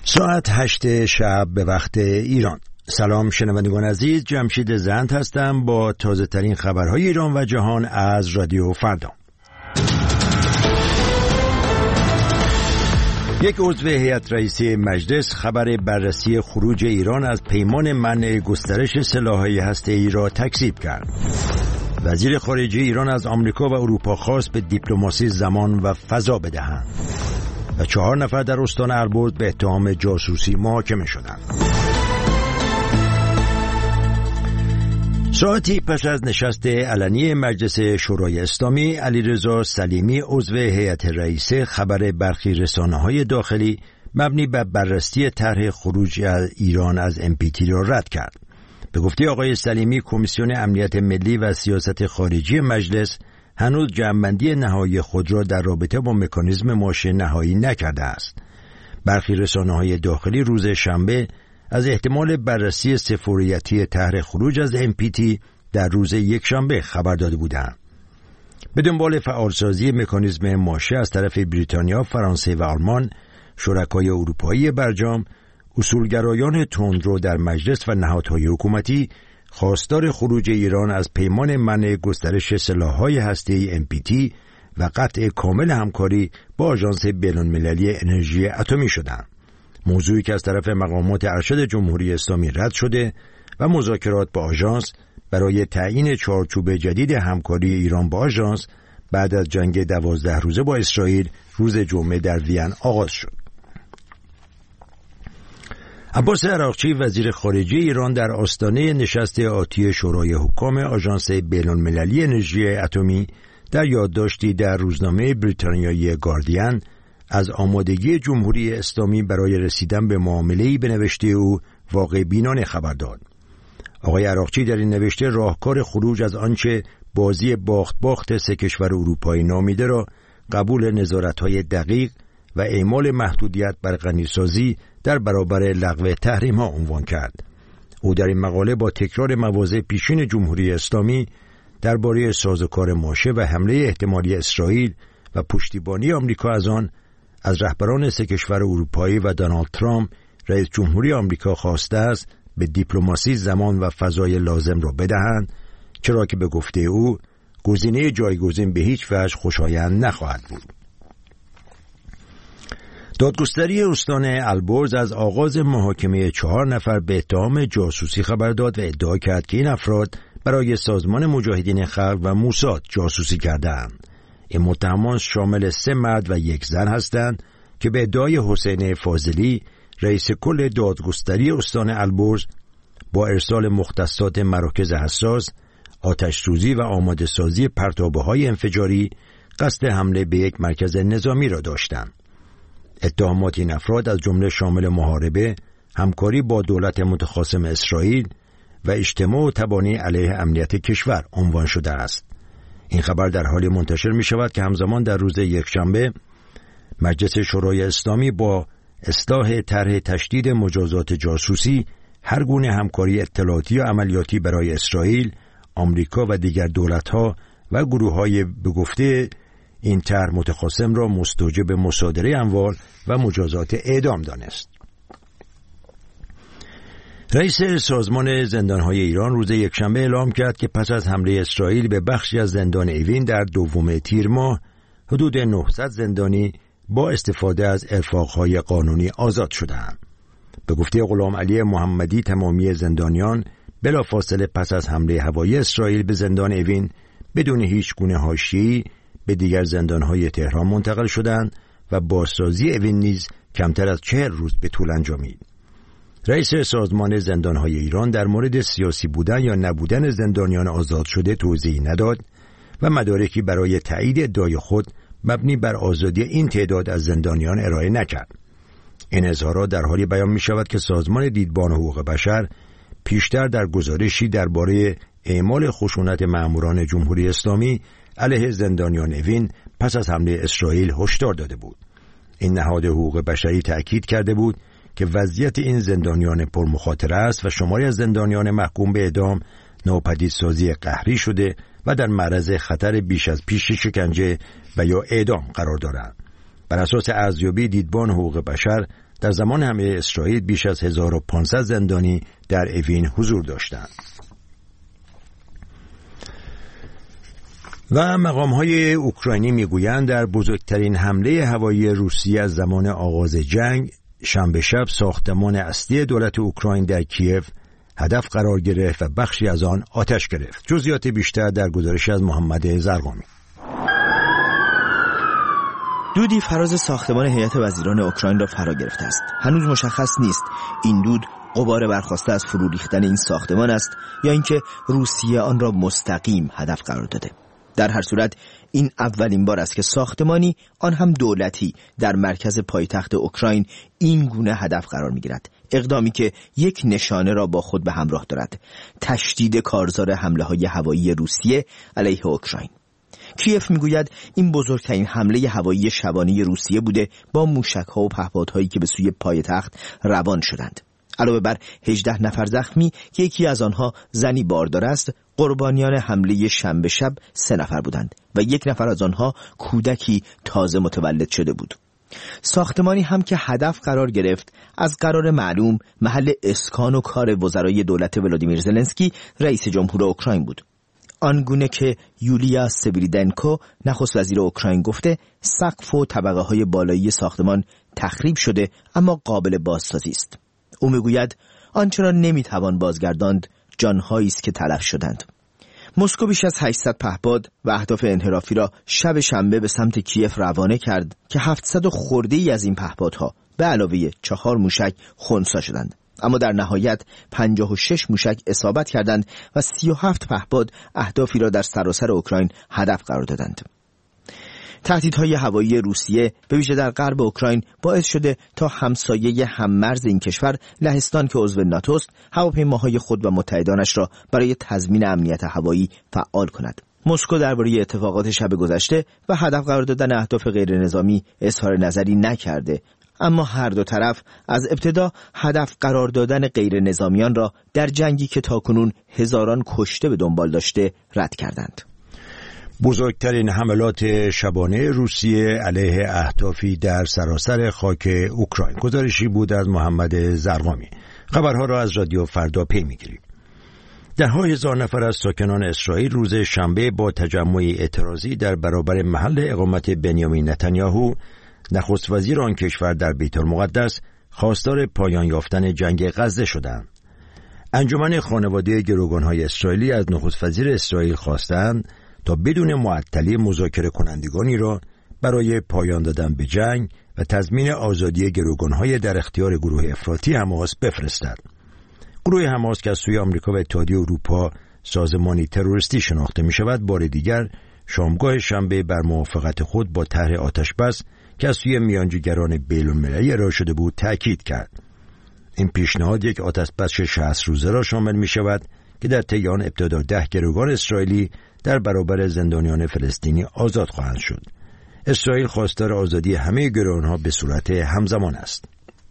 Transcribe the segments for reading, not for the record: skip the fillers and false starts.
ساعت 8 شب به وقت ایران. سلام شنوندگان عزیز، جمشید زند هستم با تازه ترین خبرهای ایران و جهان از رادیو فردا. یک عضو هیئت رئیسه مجلس خبر بررسی خروج ایران از پیمان منع گسترش سلاح‌های هسته‌ای را تکذیب کرد. وزیر خارجه ایران از آمریکا و اروپا خواست به دیپلماسی زمان و فضا بدهند. و 4 نفر در استان البرز به اتهام جاسوسی محاکمه شدند. ساعتی پس از نشست علنی مجلس شورای اسلامی، علیرضا سلیمی عضو هیئت رئیسه خبر برخی رسانه‌های داخلی مبنی بر بررسی طرح خروج ایران از NPT را رد کرد. به گفته آقای سلیمی، کمیسیون امنیت ملی و سیاست خارجی مجلس هنوز جمع‌بندی نهایی خود را در رابطه با مکانیزم ماشه نهایی نکرده است. برخی رسانه‌های داخلی روز شنبه از احتمال بررسی سفوریتی طرح خروج از NPT در روز یکشنبه خبر داده بودند. به دنبال فعالسازی مکانیزم ماشه از طرف بریتانیا، فرانسه و آلمان، شرکای اروپایی برجام، اصولگرایان تندرو در مجلس و نهادهای حکومتی خواستار خروج ایران از پیمان منع گسترش سلاح‌های هسته‌ای NPT و قطع کامل همکاری با آژانس بین‌المللی انرژی اتمی شدند. موضوعی که از طرف مقامات ارشد جمهوری اسلامی رد شده و مذاکرات با آژانس برای تعیین چارچوب جدید همکاری ایران با آژانس بعد از جنگ 12 روزه با اسرائیل روز جمعه در وین آغاز شد. عباس عراقچی وزیر خارجه ایران در آستانه نشست آتی شورای حکام آژانس بین‌المللی انرژی اتمی در یادداشتی در روزنامه بریتانیایی گاردین از آمادگی جمهوری اسلامی برای رسیدن به معامله‌ای به نوشته او واقع بینانه خبر داد. آقای عراقچی در این نوشته راهکار خروج از آنچه بازی باخت سه کشور اروپایی نامیده را قبول نظارت‌های دقیق و اعمال محدودیت بر غنیسازی در برابر لغو تحریم‌ها عنوان کرد. او در این مقاله با تکرار مواضع پیشین جمهوری اسلامی درباره سازوکار ماشه و حمله احتمالی اسرائیل و پشتیبانی آمریکا از آن از رهبران سه کشور اروپایی و دونالد ترامپ رئیس جمهوری آمریکا خواسته است به دیپلماسی زمان و فضای لازم را بدهند، چرا که به گفته او گزینه جایگزین به هیچ وجه خوشایند نخواهد بود. دادگستری استان البرز از آغاز محاکمه 4 نفر به اتهام جاسوسی خبر داد و ادعا کرد که این افراد برای سازمان مجاهدین خلق و موساد جاسوسی کردند. این متهمان شامل 3 مرد و 1 زن هستند که به ادعای حسین فاضلی رئیس کل دادگستری استان البرز با ارسال مختصات مراکز حساس، آتش سوزی و آماده سازی پرتابه‌های انفجاری قصد حمله به یک مرکز نظامی را داشتند. اتهامات این افراد از جمله شامل محاربه، همکاری با دولت متخاصم اسرائیل و اجتماع و تبانی علیه امنیت کشور عنوان شده است. این خبر در حالی منتشر می شود که همزمان در روز یکشنبه مجلس شورای اسلامی با اصلاح طرح تشدید مجازات جاسوسی هر گونه همکاری اطلاعاتی و عملیاتی برای اسرائیل، آمریکا و دیگر دولت‌ها و گروه‌های به گفته این طرح متخاصم را مستوجب مصادره اموال و مجازات اعدام دانست. رئیس سازمان زندان‌های ایران روز یکشنبه اعلام کرد که پس از حمله اسرائیل به بخشی از زندان اوین در 2 تیر ماه حدود 900 زندانی با استفاده از ارفاق‌های قانونی آزاد شدند. به گفته غلام علی محمدی تمامی زندانیان بلافاصله پس از حمله هوایی اسرائیل به زندان اوین بدون هیچ گونه حاشیه‌ای به دیگر زندان‌های تهران منتقل شدند و بازسازی اوین نیز کمتر از 40 روز به طول انجامید. رئیس سازمان زندان‌های ایران در مورد سیاسی بودن یا نبودن زندانیان آزاد شده توضیحی نداد و مدارکی برای تایید ادعای خود مبنی بر آزادی این تعداد از زندانیان ارائه نکرد. این اظهارات در حالی بیان می شود که سازمان دیدبان حقوق بشر پیشتر در گزارشی درباره اعمال خشونت مأموران جمهوری اسلامی علیه زندانیان اوین پس از حمله اسرائیل هشدار داده بود. این نهاد حقوق بشری تأکید کرده بود که وضعیت این زندانیان پرمخاطره است و شماری از زندانیان محکوم به اعدام ناپدیدسازی قهری شده و در معرض خطر بیش از پیش شکنجه و یا اعدام قرار دارند. بر اساس ارزیابی دیدبان حقوق بشر در زمان حمله اسرائیل بیش از 1500 زندانی در اوین حضور داشتند. و مقام‌های اوکراینی میگویند در بزرگترین حمله هوایی روسیه از زمان آغاز جنگ شنبه شب ساختمان اصلی دولت اوکراین در کیև هدف قرار گرفت و بخشی از آن آتش گرفت. جزئیات بیشتر در گزارش از محمد زرقامی. دودی فراز ساختمان هیئت وزیران اوکراین را فرا گرفته است. هنوز مشخص نیست این دود غبار برخاسته از فرو ریختن این ساختمان است یا اینکه روسیه آن را مستقیم هدف قرار داده. در هر صورت این اولین بار است که ساختمانی، آن هم دولتی، در مرکز پایتخت اوکراین این گونه هدف قرار می‌گیرد. اقدامی که یک نشانه را با خود به همراه دارد: تشدید کارزار حمله‌های هوایی روسیه علیه اوکراین. کیف میگوید این بزرگترین حمله هوایی شبانه روسیه بوده، با موشک‌ها و پهپادهایی که به سوی پایتخت روان شدند. علاوه بر 18 نفر زخمی که یکی از آنها زنی باردار است، قربانیان حمله شنبه شب 3 نفر بودند و 1 نفر از آنها کودکی تازه متولد شده بود. ساختمانی هم که هدف قرار گرفت از قرار معلوم محل اسکان و کار وزرای دولت ولادیمیر زلنسکی رئیس جمهور اوکراین بود. آنگونه که یولیا سبریدنکو نخست وزیر اوکراین گفته، سقف و طبقه های بالایی ساختمان تخریب شده اما قابل بازسازی است. او میگوید آنچه را نمیتوان بازگرداند جانهایی است که تلف شدند. مسکو بیش از 800 پهپاد و اهداف انحرافی را شب شنبه به سمت کیف روانه کرد که 700 خرده‌ای از این پهپادها به علاوه 4 موشک خنثی شدند، اما در نهایت 56 موشک اصابت کردند و 37 پهپاد اهدافی را در سراسر اوکراین هدف قرار دادند. تهدیدهای هوایی روسیه به ویژه در غرب اوکراین باعث شده تا همسایه هممرز این کشور، لهستان که عضو ناتو است، هواپیماهای خود و متحدانش را برای تضمین امنیت هوایی فعال کند. مسکو درباره اتفاقات شب گذشته و هدف قرار دادن اهداف غیر نظامی اظهار نظری نکرده، اما هر دو طرف از ابتدا هدف قرار دادن غیر نظامیان را در جنگی که تاکنون هزاران کشته به دنبال داشته رد کردند. بزرگترین حملات شبانه روسیه علیه اهدافی در سراسر خاک اوکراین. گزارشی بود از محمد زرقامی. خبرها را از رادیو فردا پی می‌گیریم. ده‌ها هزار نفر از ساکنان اسرائیل روز شنبه با تجمعی اعتراضی در برابر محل اقامت بنیامین نتانیاهو، نخست وزیر آن کشور، در بیت المقدس خواستار پایان یافتن جنگ غزه شدند. انجمن خانواده گروگان‌های اسرائیلی از نخست وزیر اسرائیل خواستند تا بدون معطلی مذاکره کنندگانی را برای پایان دادن به جنگ و تضمین آزادی گروگان‌های در اختیار گروه افراطی حماس بفرستد. گروه حماس که از سوی آمریکا و اتحادیه اروپا سازمانی تروریستی شناخته می شود، بار دیگر شامگاه شنبه بر موافقت خود با طرح آتشبس که از سوی میانجیگران بین‌المللی ارائه شده بود تأکید کرد. این پیشنهاد یک آتشبس 60 روزه را شامل می شود که در طی آن ابتدا 10 گروگان اسرائیلی در برابر زندانیان فلسطینی آزاد خواهند شد. اسرائیل خواستار آزادی همه گروگان‌ها به صورت همزمان است.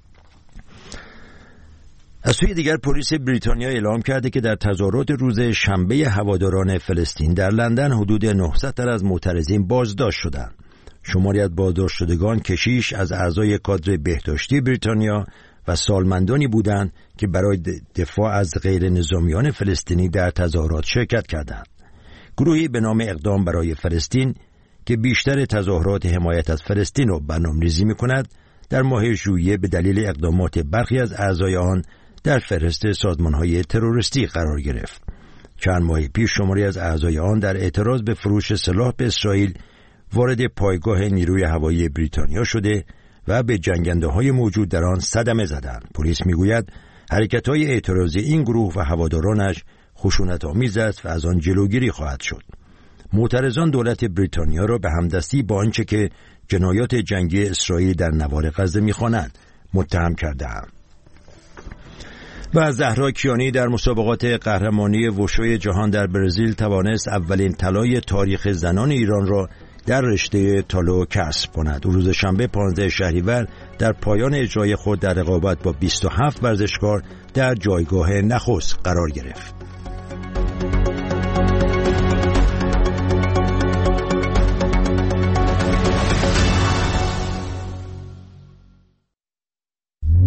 از سوی دیگر پلیس بریتانیا اعلام کرده که در تظاهرات روز شنبه هواداران فلسطین در لندن حدود 900 تن از معترضین بازداشت شدند. شماری از بازداشت شدگان کشیش از اعضای کادر بهداشتی بریتانیا و سالمندانی بودند که برای دفاع از غیر نظامیان فلسطینی در تظاهرات شرکت کردند. گروهی به نام اقدام برای فلسطین که بیشتر تظاهرات حمایت از فلسطین را برنامه‌ریزی می‌کند، در ماه ژوئیه به دلیل اقدامات برخی از اعضای آن در فهرست سازمان‌های تروریستی قرار گرفت. چند ماه پیش شماری از اعضای آن در اعتراض به فروش سلاح به اسرائیل وارد پایگاه نیروی هوایی بریتانیا شده و به جنگنده‌های موجود در آن صدمه زدند. پلیس می‌گوید حرکت‌های اعتراضی این گروه و هوادارانش خشونت‌آمیز است و از آن جلوگیری خواهد شد. معترضان دولت بریتانیا را به همدستی با آنچه که جنایات جنگی اسرائیل در نوار غزه می‌خوانند متهم کرده‌اند. و زهرا کیانی در مسابقات قهرمانی وشوی جهان در برزیل توانست اولین طلای تاریخ زنان ایران را در رشته تالو کسب کند. او روز شنبه 15 شهریور در پایان اجرای خود در رقابت با 27 ورزشکار در جایگاه نخست قرار گرفت.